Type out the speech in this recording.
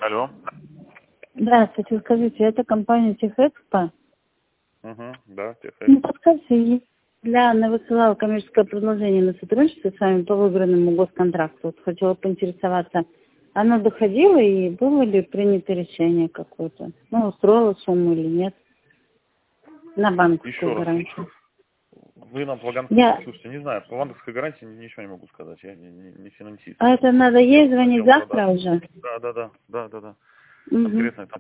Алло. Здравствуйте, скажите, это компания Техэкспо? Да, Техэкспо. Ну, подскажите, для Анны высылала коммерческое предложение на сотрудничество с вами по выигранному госконтракту. Вот хотела поинтересоваться, оно доходило и было ли принято решение какое-то? Ну, устроило сумму или нет? На банковскую Еще раз. гарантию. Вы нам по банковской, Я... слушайте, не знаю, по банковской гарантии ничего не могу сказать. Я не финансист. А это надо ей звонить Отдел завтра продаж. уже? Да. Угу. Конкретно